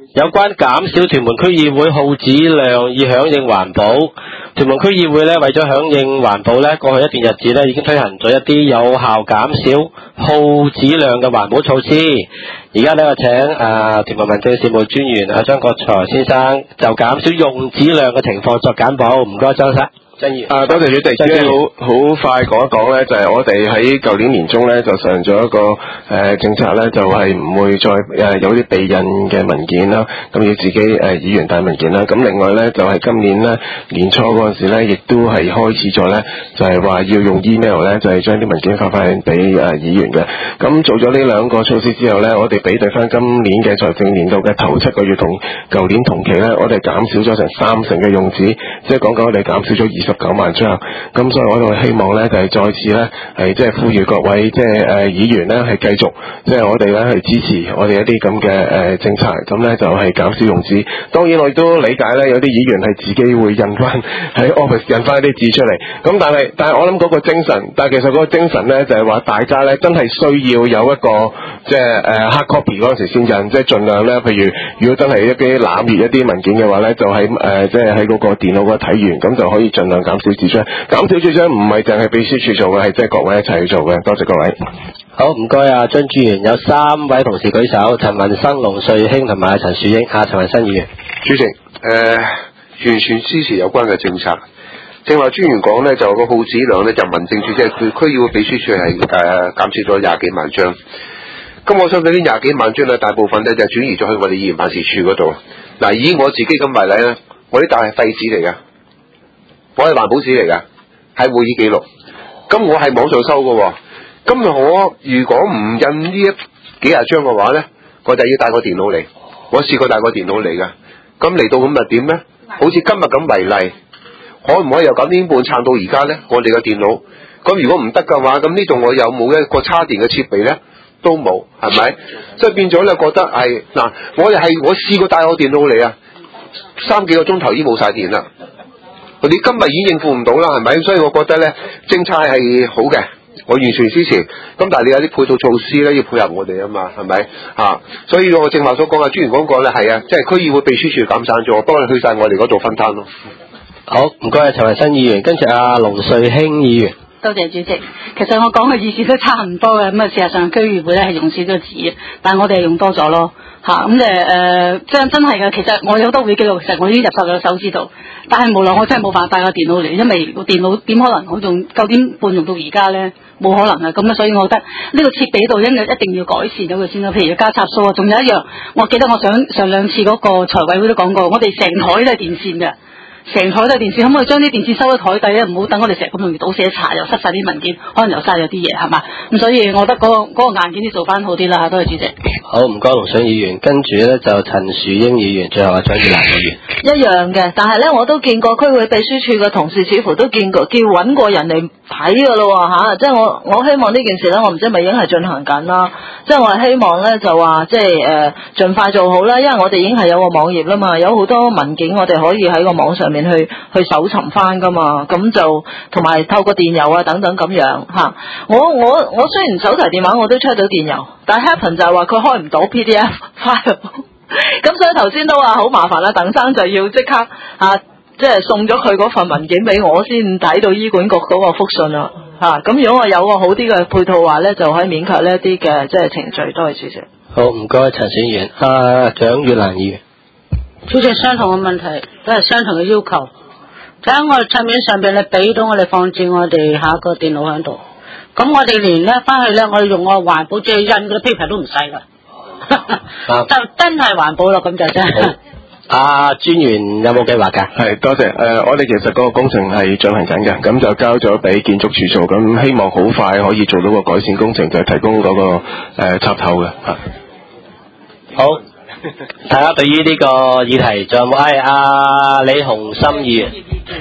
有關減少屯門區議會耗紙量以響應環保。屯門區議會咧為咗響應環保咧，過去一段日子咧已經推行咗一啲有效減少耗紙量嘅環保措施。而家咧我請屯門民政事務專員張國財先生就減少用紙量嘅情況作簡報。唔該，張生。 多謝主席。主要好快講一講咧，就係我哋喺舊年年中咧就上咗一個政策咧，就係唔會再有啲備印嘅文件啦，咁要自己議員帶文件啦。咁另外咧就係今年咧年初嗰陣時咧，亦都係開始咗咧，就係話要用 email 咧，就係將啲文件發翻俾議員嘅。咁做咗呢兩個措施之後咧，我哋比對翻今年嘅財政年度嘅頭7個月同舊年同期咧，我哋減少咗成30%嘅用紙，即係講緊我哋減少咗29萬張，咁所以我哋希望咧就係再次咧係即係呼籲各位即係議員咧係繼續即係我哋咧去支持我哋一啲咁嘅政策，咁咧就係減少用紙。當然我亦都理解咧有啲議員係自己會印翻喺 office 印翻一啲紙出嚟，咁但係我諗嗰個精神，但係其實嗰個精神咧就係話大家咧真係需要有一個即係hard copy 嗰陣時先印，即係盡量咧，譬如如果真係一啲攬熱一啲文件嘅話咧，就喺即係喺嗰個電腦嗰度睇完，咁就可以盡量減少紙張。減少紙張唔係淨係秘書處做嘅，係即係各位一齊去做嘅。多謝各位。 好，唔該張專員。有3位同事舉手，陳文生、龍瑞興同埋陳樹英。陳文生議員。 主席，完全支持有關嘅政策。正話專員講咧，就個耗紙量咧就民政處即係區議會秘書處係減少咗20幾萬張。咁我相信呢20幾萬張咧，大部分咧就轉移咗去我哋議員辦事處嗰度。嗱，以我自己咁為例咧，我啲大係廢紙嚟㗎。我係環保紙嚟㗎，係會議記錄。咁我係網上收㗎喎。咁我如果唔印呢幾廿張嘅話咧，我就要帶個電腦嚟。我試過帶個電腦嚟㗎。咁嚟到咁咪點咧？好似今日咁為例，可唔可以由9點半撐到而家咧？我哋個電腦。咁如果唔得嘅話，咁呢度我有冇一個叉電嘅設備咧？都冇，係咪？即係變咗咧，覺得係嗱，我試過帶我電腦嚟啊，3幾個鐘頭已經冇晒電啦。你今日已經應付唔到啦，係咪？所以我覺得咧，政策係好嘅，我完全支持。咁但係你有啲配套措施咧，要配合我哋啊嘛，係咪？所以我正話所講啊，專員講過咧，係啊，即係區議會秘書處減散咗，幫你去晒我哋嗰度分攤咯。 好，唔該陳文生議員，跟住龍瑞興議員。 多謝主席。其實我講嘅意思都差唔多嘅，咁啊事實上區議會咧係用少咗紙，但係我哋係用多咗咯。咁真係嘅，其實我有好多會記錄，其實我已經入晒咗手指度，但係無奈我真係冇辦法帶個電腦嚟，因為個電腦點可能我用9點半用到而家咧，冇可能嘅。咁所以我覺得呢個設備度一定要改善咗佢先啦。譬如要加插數啊，仲有一樣，我記得我上2次嗰個財委會都講過，我哋成台都係電線嘅。成台都係電線，可唔可以將啲電線收喺台底咧？唔好等我哋成日咁容易倒瀉茶，又塞晒啲文件，可能又嘥咗啲嘢，係嘛？咁所以我覺得嗰個硬件要做翻好啲啦。多謝主席。 好，唔該龍水議員，跟住咧就陳樹英議員，最後係蔣月蘭議員。 一樣嘅，但係咧我都見過區會秘書處嘅同事，似乎都見過叫揾過人嚟睇噶咯嚇。即係我希望呢件事咧，我唔知係咪已經係進行緊啦。即係我係希望咧就話即係盡快做好啦，因為我哋已經係有個網頁啦嘛，有好多文件我哋可以喺個網上面去搜尋翻噶嘛，咁就同埋透過電郵啊等等咁樣嚇。我雖然手提電話我都 check 到電郵，但係 happen 就係話佢開唔到 PDF file， 咁所以頭先都話好麻煩啦，鄧生就要即刻即係送咗佢嗰份文件俾我先睇到醫管局嗰個覆信啦嚇。咁如果我有個好啲嘅配套話咧，就可以免卻呢一啲嘅即係程序。多謝主席。 好，唔該陳選員。蔣月蘭議員。 主席，相同嘅問題都係相同嘅要求，就喺我哋桌面上邊咧俾到我哋放置我哋下一個電腦喺度，咁我哋連咧翻去咧我哋用個環保紙印嗰啲 paper 都唔使噶，就真係環保咯，咁就真係。 專員有冇計劃㗎？ 係，多謝。我哋其實嗰個工程係進行緊嘅，咁就交咗俾建築署做，咁希望好快可以做到個改善工程，就係提供嗰個插頭嘅。 好。大家對於呢個議題仲有冇？李鴻森議員。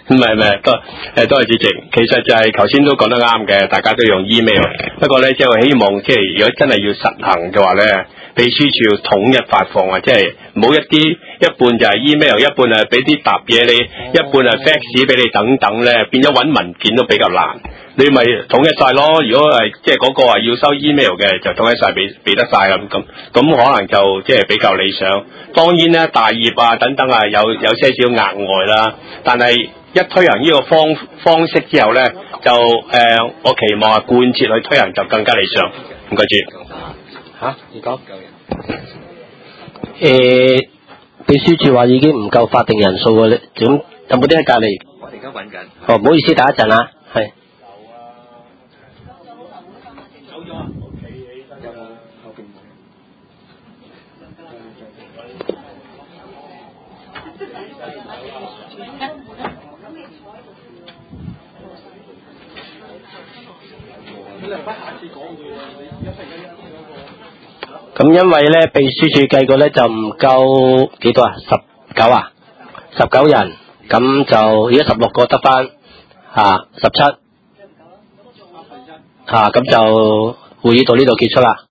唔係，多謝主席。其實就係頭先都講得啱嘅，大家都用 email。不過咧，即係希望即係如果真係要實行嘅話咧，秘書處要統一發放啊，即係唔好一半就係 email，一半係俾啲答嘢你，一半係 fax 俾你等等咧，變咗揾文件都比較難。你咪統一晒咯。如果係即係嗰個話要收 email 嘅，就統一晒俾得晒咁可能就即係比較理想。當然咧，大業啊等等啊有些少額外啦，但係一推行呢個方式之後咧，就我期望係貫徹去推行就更加理想。唔該主。 你講。秘書處話已經唔夠法定人數嘅，咁有冇啲喺隔離？ 我哋而家揾緊。 哦，唔好意思，等一陣啊，係。 走咗啊！我企起身有冇後邊冇？ 咁因為咧，秘書處計過咧就唔夠幾多啊？19人，咁就而家16個得翻17咁就會議到呢度結束啦。